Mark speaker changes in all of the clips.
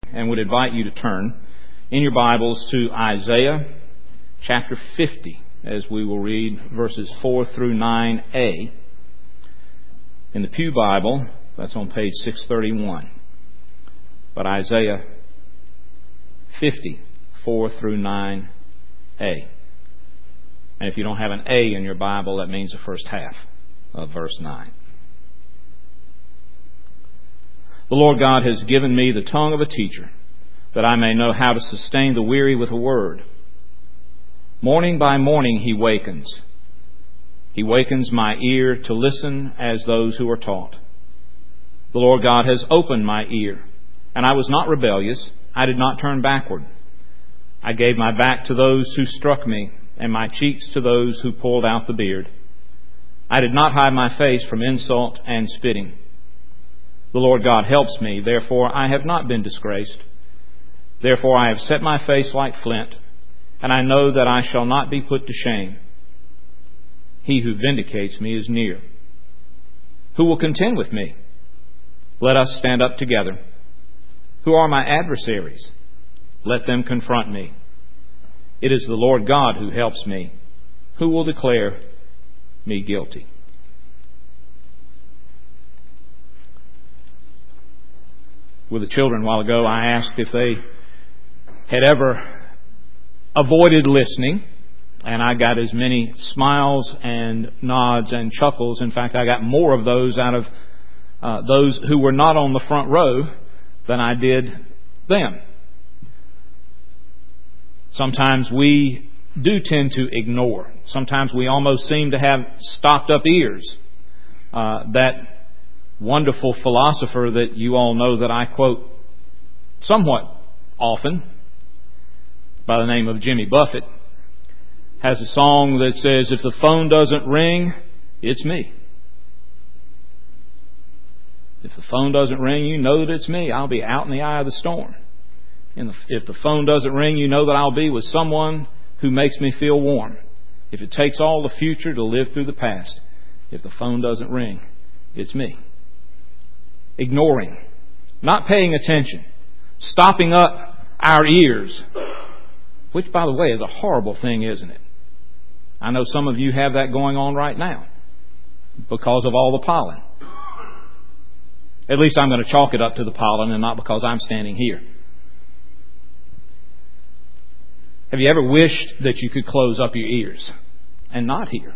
Speaker 1: and would invite you to turn in your Bibles to Isaiah chapter 50, as we will read verses 4 through 9a. In the Pew Bible, that's on page 631. But Isaiah 50, 4 through 9a. And if you don't have an A in your Bible, that means the first half of verse 9. The Lord God has given me the tongue of a teacher, that I may know how to sustain the weary with a word. Morning by morning He wakens. He wakens my ear to listen as those who are taught. The Lord God has opened my ear, and I was not rebellious. I did not turn backward. I gave my back to those who struck me, and my cheeks to those who pulled out the beard. I did not hide my face from insult and spitting. The Lord God helps me, therefore I have not been disgraced. Therefore I have set my face like flint, and I know that I shall not be put to shame. He who vindicates me is near. Who will contend with me? Let us stand up together. Who are my adversaries? Let them confront me. It is the Lord God who helps me. Who will declare me guilty? With the children a while ago, I asked if they had ever avoided listening, and I got as many smiles and nods and chuckles. In fact, I got more of those out of those who were not on the front row than I did them. Sometimes we do tend to ignore. Sometimes we almost seem to have stopped up ears. That wonderful philosopher that you all know that I quote somewhat often, by the name of Jimmy Buffett, has a song that says, if the phone doesn't ring, it's me. If the phone doesn't ring, you know that it's me. I'll be out in the eye of the storm. And if the phone doesn't ring, you know that I'll be with someone who makes me feel warm. If it takes all the future to live through the past, if the phone doesn't ring, it's me. Ignoring, not paying attention, stopping up our ears, which, by the way, is a horrible thing, isn't it? I know some of you have that going on right now because of all the pollen. At least I'm going to chalk it up to the pollen and not because I'm standing here. Have you ever wished that you could close up your ears and not hear?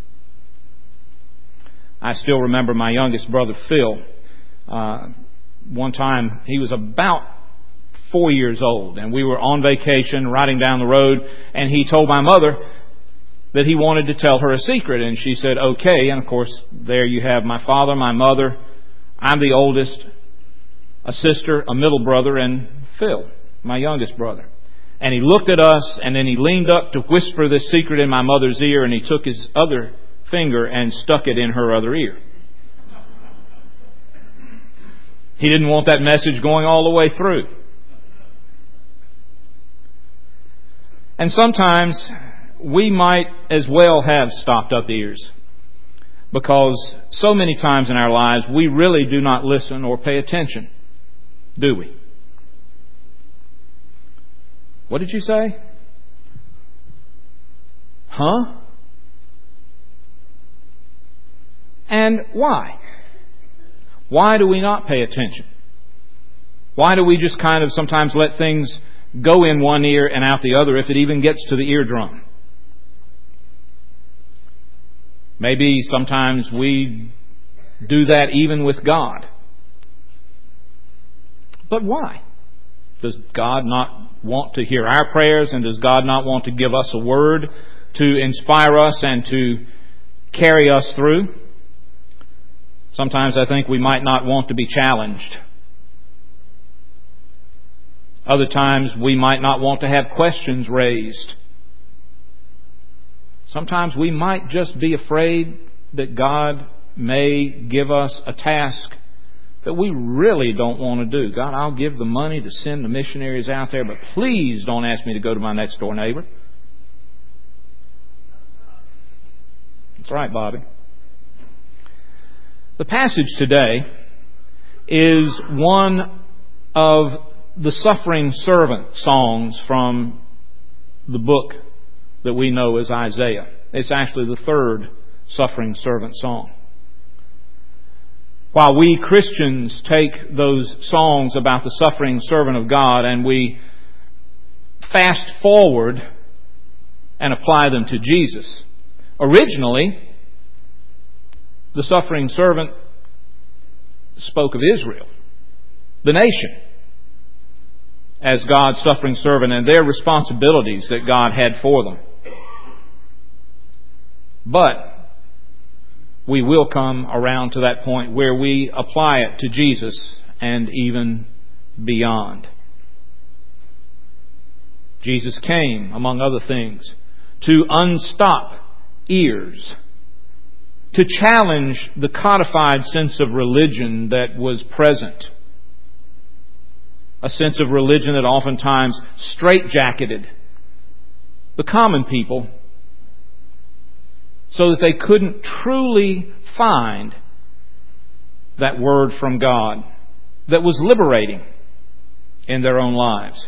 Speaker 1: I still remember my youngest brother, Phil. One time, he was about 4 years old, and we were on vacation riding down the road, and he told my mother that he wanted to tell her a secret, and she said, okay. And of course, there you have my father, my mother, I'm the oldest, a sister, a middle brother, and Phil, my youngest brother. And he looked at us, and then he leaned up to whisper this secret in my mother's ear, and he took his other finger and stuck it in her other ear. He didn't want that message going all the way through. And sometimes we might as well have stopped up ears, because so many times in our lives we really do not listen or pay attention, do we? What did you say? Huh? And why? Why do we not pay attention? Why do we just kind of sometimes let things go in one ear and out the other, if it even gets to the eardrum? Maybe sometimes we do that even with God. But why? Does God not want to hear our prayers, and does God not want to give us a word to inspire us and to carry us through? Sometimes I think we might not want to be challenged. Other times we might not want to have questions raised. Sometimes we might just be afraid that God may give us a task that we really don't want to do. God, I'll give the money to send the missionaries out there, but please don't ask me to go to my next door neighbor. That's right, Bobby. The passage today is one of the suffering servant songs from the book that we know as Isaiah. It's actually the third suffering servant song. While we Christians take those songs about the suffering servant of God and we fast forward and apply them to Jesus, originally, the suffering servant spoke of Israel, the nation, as God's suffering servant and their responsibilities that God had for them. But we will come around to that point where we apply it to Jesus and even beyond. Jesus came, among other things, to unstop ears, to challenge the codified sense of religion that was present. A sense of religion that oftentimes straitjacketed the common people so that they couldn't truly find that word from God that was liberating in their own lives.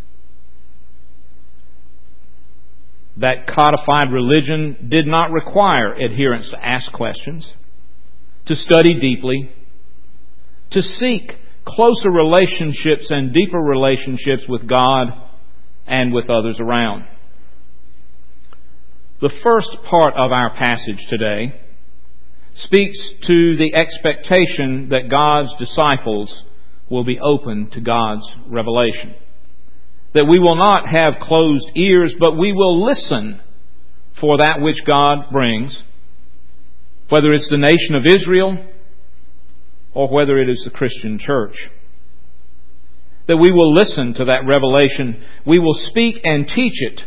Speaker 1: That codified religion did not require adherents to ask questions, to study deeply, to seek closer relationships and deeper relationships with God and with others around. The first part of our passage today speaks to the expectation that God's disciples will be open to God's revelation. That we will not have closed ears, but we will listen for that which God brings, whether it's the nation of Israel or whether it is the Christian church. That we will listen to that revelation. We will speak and teach it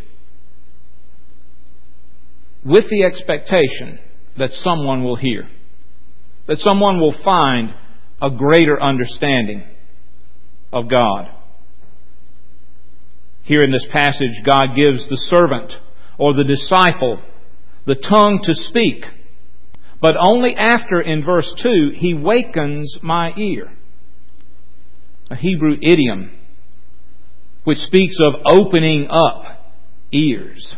Speaker 1: with the expectation that someone will hear, that someone will find a greater understanding of God. Here in this passage, God gives the servant or the disciple the tongue to speak, but only after, in verse 2, He wakens my ear. A Hebrew idiom which speaks of opening up ears,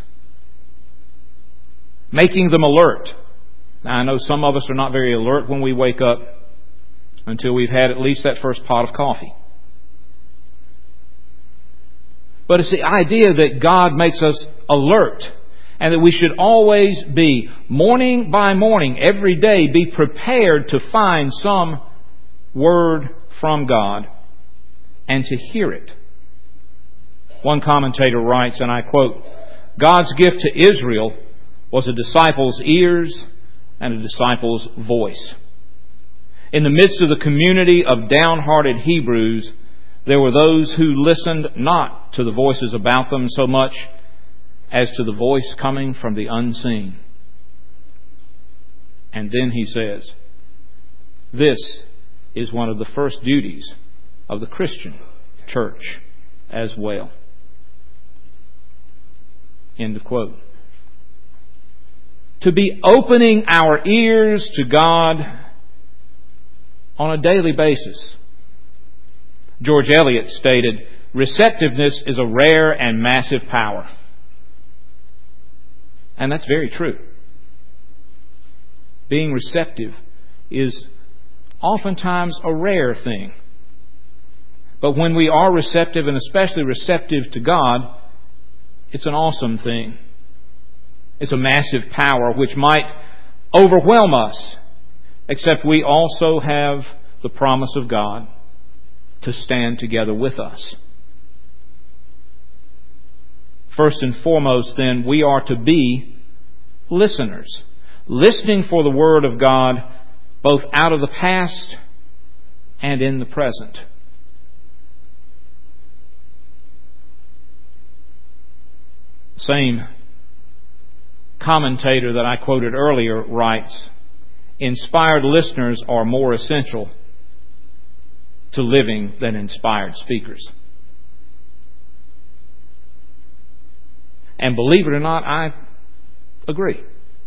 Speaker 1: making them alert. Now, I know some of us are not very alert when we wake up until we've had at least that first pot of coffee. But it's the idea that God makes us alert and that we should always be, morning by morning, every day, be prepared to find some word from God and to hear it. One commentator writes, and I quote, "God's gift to Israel was a disciple's ears and a disciple's voice." In the midst of the community of downhearted Hebrews, there were those who listened not to the voices about them so much as to the voice coming from the unseen. And then he says, this is one of the first duties of the Christian church as well. End of quote. To be opening our ears to God on a daily basis. George Eliot stated, "Receptiveness is a rare and massive power." And that's very true. Being receptive is oftentimes a rare thing. But when we are receptive, and especially receptive to God, it's an awesome thing. It's a massive power which might overwhelm us, except we also have the promise of God to stand together with us. First and foremost, then, we are to be listeners, listening for the Word of God both out of the past and in the present. Same commentator that I quoted earlier writes, "Inspired listeners are more essential to living than inspired speakers." And believe it or not, I agree.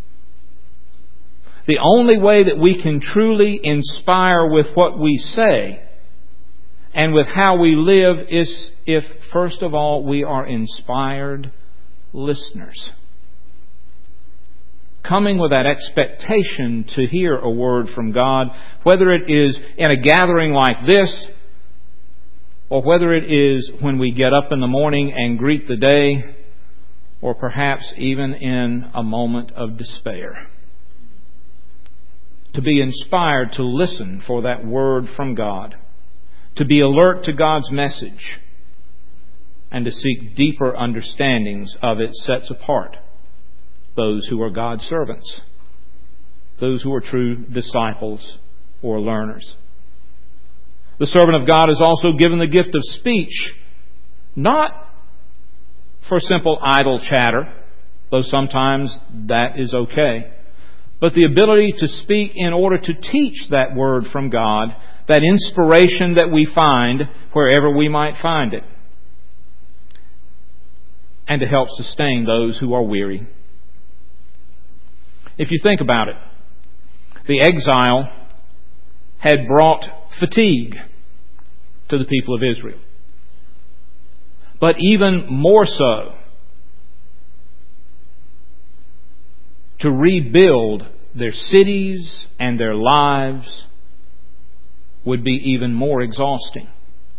Speaker 1: The only way that we can truly inspire with what we say and with how we live is if, first of all, we are inspired listeners. Coming with that expectation to hear a word from God, whether it is in a gathering like this, or whether it is when we get up in the morning and greet the day, or perhaps even in a moment of despair. To be inspired to listen for that word from God, to be alert to God's message, and to seek deeper understandings of it sets apart those who are God's servants, those who are true disciples or learners. The servant of God is also given the gift of speech, not for simple idle chatter, though sometimes that is okay, but the ability to speak in order to teach that word from God, that inspiration that we find wherever we might find it, and to help sustain those who are weary. If you think about it, the exile had brought fatigue to the people of Israel. But even more so, to rebuild their cities and their lives would be even more exhausting.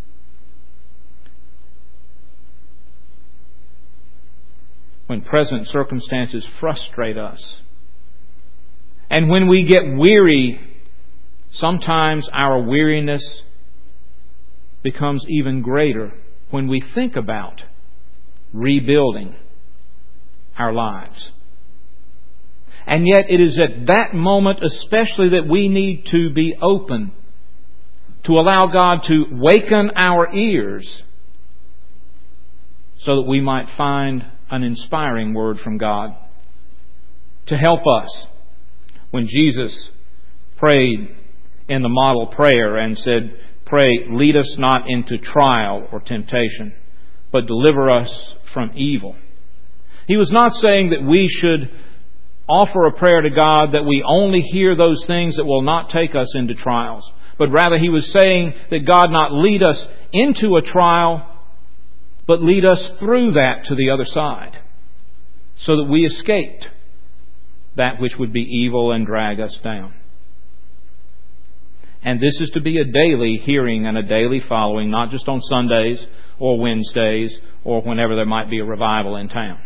Speaker 1: When present circumstances frustrate us, and when we get weary, sometimes our weariness becomes even greater when we think about rebuilding our lives. And yet it is at that moment especially that we need to be open to allow God to waken our ears so that we might find an inspiring word from God to help us. When Jesus prayed in the model prayer and said, "Pray, lead us not into trial or temptation, but deliver us from evil," He was not saying that we should offer a prayer to God that we only hear those things that will not take us into trials, but rather He was saying that God not lead us into a trial, but lead us through that to the other side, so that we escaped that which would be evil and drag us down. And this is to be a daily hearing and a daily following, not just on Sundays or Wednesdays or whenever there might be a revival in town.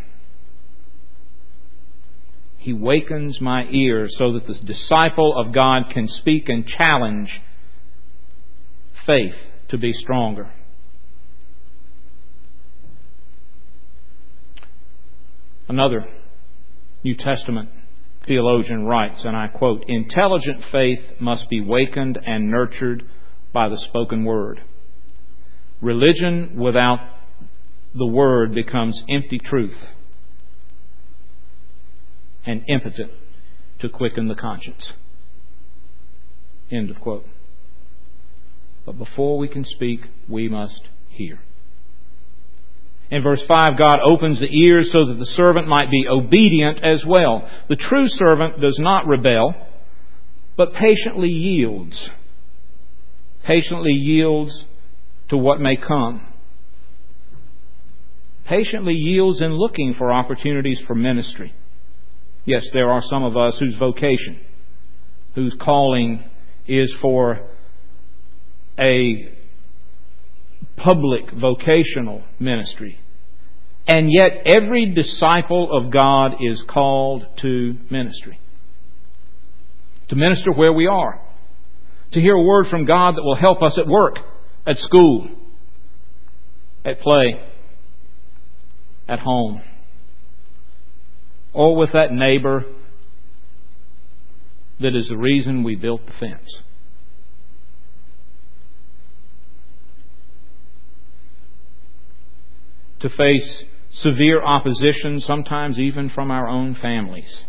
Speaker 1: He wakens my ears so that the disciple of God can speak and challenge faith to be stronger. Another New Testament theologian writes, and I quote, "Intelligent faith must be wakened and nurtured by the spoken word. Religion without the word becomes empty truth and impotent to quicken the conscience." End of quote. But before we can speak, we must hear. In verse 5, God opens the ears so that the servant might be obedient as well. The true servant does not rebel, but patiently yields. Patiently yields to what may come. Patiently yields in looking for opportunities for ministry. Yes, there are some of us whose vocation, whose calling is for a public vocational ministry. And yet every disciple of God is called to ministry. To minister where we are. To hear a word from God that will help us at work, at school, at play, at home, or with that neighbor that is the reason we built the fence. To face severe opposition, sometimes even from our own families.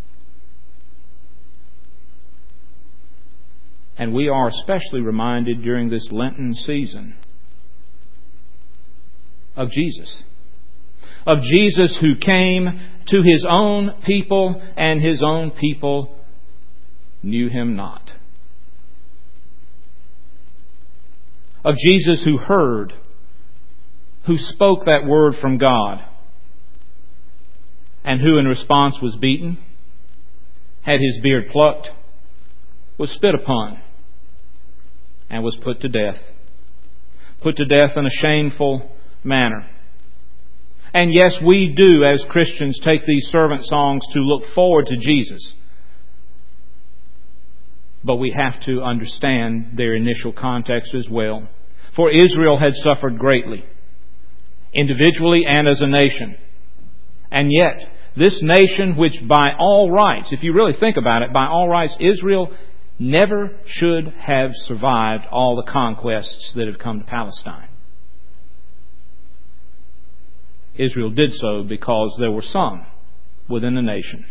Speaker 1: And we are especially reminded during this Lenten season of Jesus. Of Jesus who came to His own people, and His own people knew Him not. of Jesus who heard, who spoke that word from God, and who in response was beaten, had his beard plucked, was spit upon, and was put to death. Put to death in a shameful manner. And yes, we do as Christians take these servant songs to look forward to Jesus. But we have to understand their initial context as well. For Israel had suffered greatly, individually and as a nation. And yet, this nation which by all rights, if you really think about it, by all rights, Israel never should have survived all the conquests that have come to Palestine. Israel did so because there were some within the nation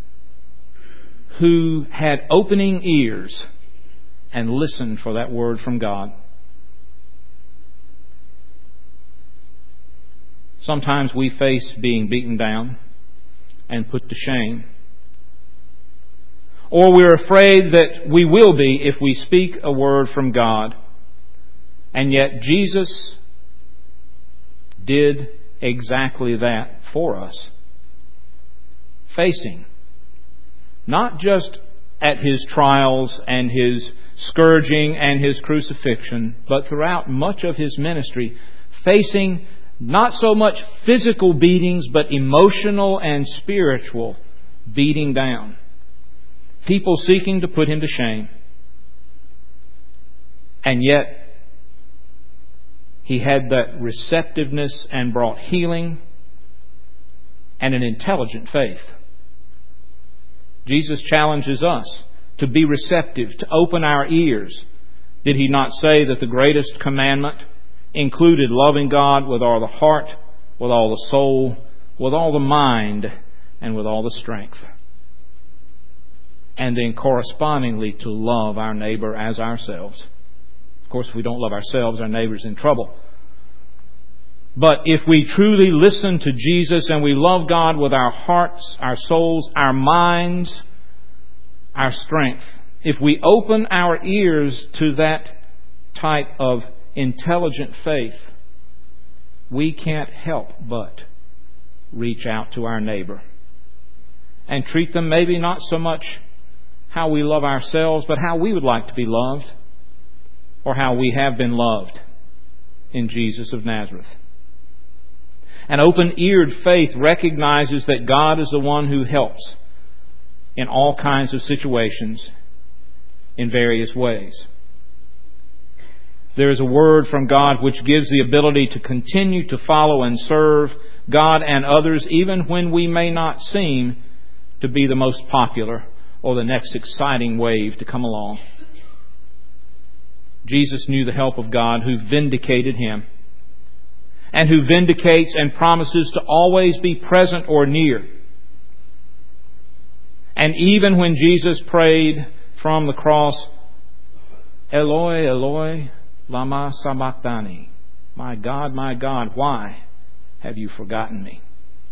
Speaker 1: who had opening ears and listened for that word from God. Sometimes we face being beaten down and put to shame. Or we're afraid that we will be if we speak a word from God. And yet Jesus did exactly that for us. Facing not just at His trials and His scourging and His crucifixion, but throughout much of His ministry, facing not so much physical beatings, but emotional and spiritual beating down. People seeking to put Him to shame. And yet, He had that receptiveness and brought healing and an intelligent faith. Jesus challenges us to be receptive, to open our ears. Did He not say that the greatest commandment included loving God with all the heart, with all the soul, with all the mind, and with all the strength? And then correspondingly to love our neighbor as ourselves. Of course, if we don't love ourselves, our neighbor's in trouble. But if we truly listen to Jesus and we love God with our hearts, our souls, our minds, our strength, if we open our ears to that type of intelligent faith, we can't help but reach out to our neighbor and treat them maybe not so much how we love ourselves, but how we would like to be loved, or how we have been loved in Jesus of Nazareth. An open-eared faith recognizes that God is the one who helps in all kinds of situations in various ways. There is a word from God which gives the ability to continue to follow and serve God and others even when we may not seem to be the most popular or the next exciting wave to come along. Jesus knew the help of God who vindicated Him and who vindicates and promises to always be present or near. And even when Jesus prayed from the cross, Eloi, Eloi, lama sabachthani. My God, why have you forgotten me?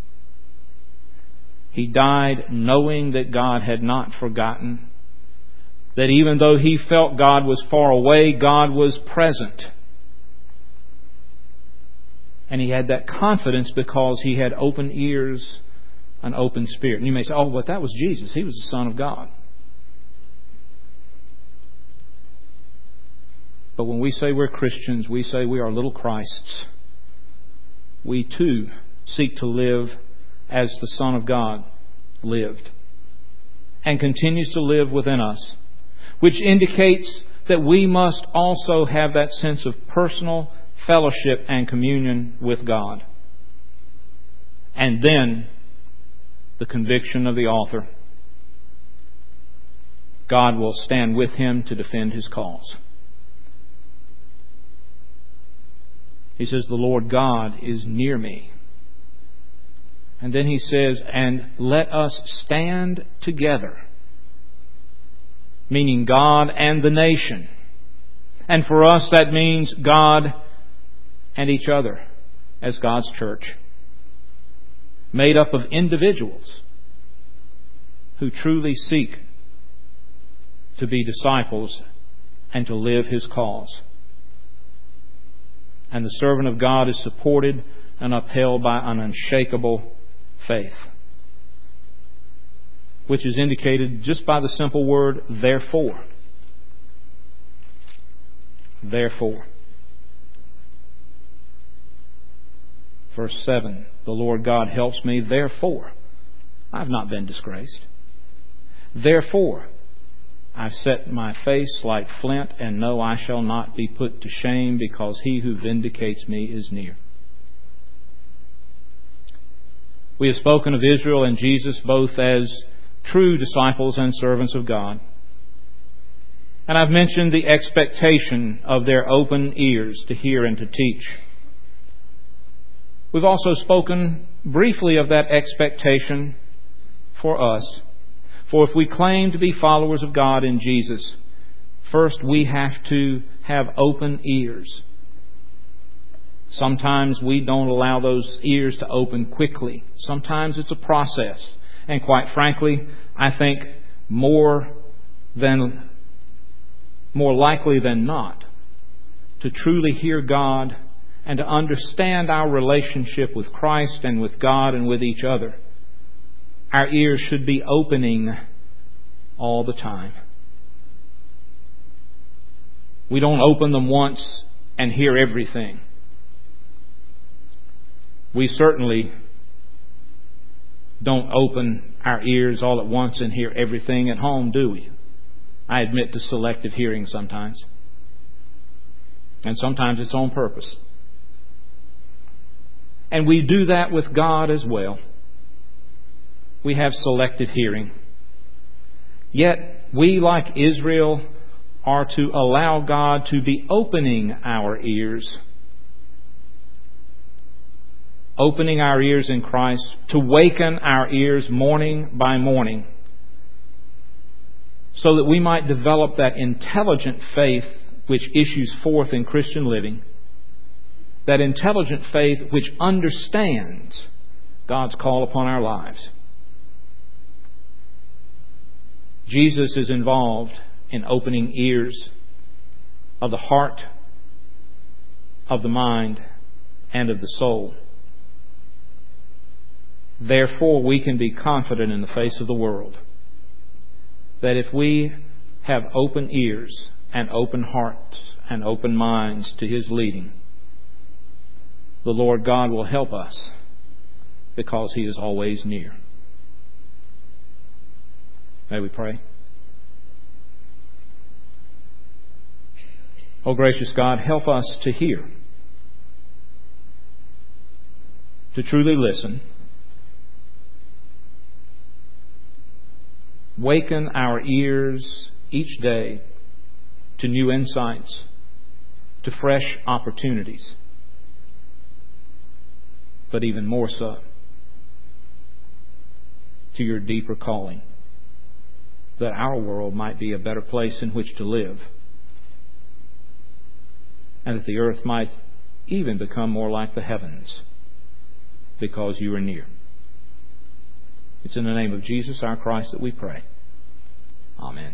Speaker 1: He died knowing that God had not forgotten. That even though He felt God was far away, God was present. And He had that confidence because He had open ears, an open spirit. And you may say, oh, but that was Jesus. He was the Son of God. But when we say we're Christians, we say we are little Christs. We too seek to live as the Son of God lived and continues to live within us, which indicates that we must also have that sense of personal fellowship and communion with God. And then the conviction of the author. God will stand with him to defend his cause. He says, the Lord God is near me. And then he says, and let us stand together. Meaning God and the nation. And for us that means God and each other as God's church. Made up of individuals who truly seek to be disciples and to live His cause. And the servant of God is supported and upheld by an unshakable faith, which is indicated just by the simple word, therefore. Therefore. Verse 7, the Lord God helps me, therefore I've not been disgraced. Therefore I've set my face like flint, and know I shall not be put to shame, because he who vindicates me is near. We have spoken of Israel and Jesus both as true disciples and servants of God. And I've mentioned the expectation of their open ears to hear and to teach. We've also spoken briefly of that expectation for us. For if we claim to be followers of God in Jesus, first we have to have open ears. Sometimes we don't allow those ears to open quickly. Sometimes it's a process. And quite frankly, I think more likely than not, to truly hear God and to understand our relationship with Christ and with God and with each other, our ears should be opening all the time. We don't open them once and hear everything. We certainly don't open our ears all at once and hear everything at home, do we? I admit to selective hearing sometimes. And sometimes it's on purpose. And we do that with God as well. We have selective hearing. Yet we, like Israel, are to allow God to be opening our ears. Opening our ears in Christ, to waken our ears morning by morning, so that we might develop that intelligent faith which issues forth in Christian living, that intelligent faith which understands God's call upon our lives. Jesus is involved in opening ears of the heart, of the mind, and of the soul. Therefore, we can be confident in the face of the world that if we have open ears and open hearts and open minds to His leading, the Lord God will help us, because He is always near. May we pray? Oh, gracious God, help us to hear, to truly listen. Waken our ears each day to new insights, to fresh opportunities, but even more so, to your deeper calling, that our world might be a better place in which to live, and that the earth might even become more like the heavens, because you are near. It's in the name of Jesus, our Christ, that we pray. Amen.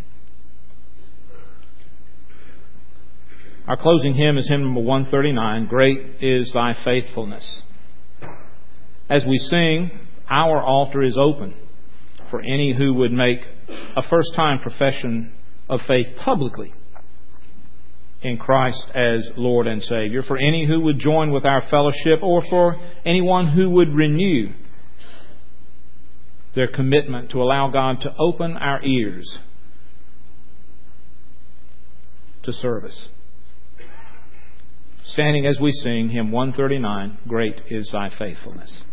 Speaker 1: Our closing hymn is hymn number 139, Great is Thy Faithfulness. As we sing, our altar is open for any who would make a first-time profession of faith publicly in Christ as Lord and Savior, for any who would join with our fellowship, or for anyone who would renew their commitment to allow God to open our ears to service. Standing as we sing hymn 139, Great is Thy Faithfulness.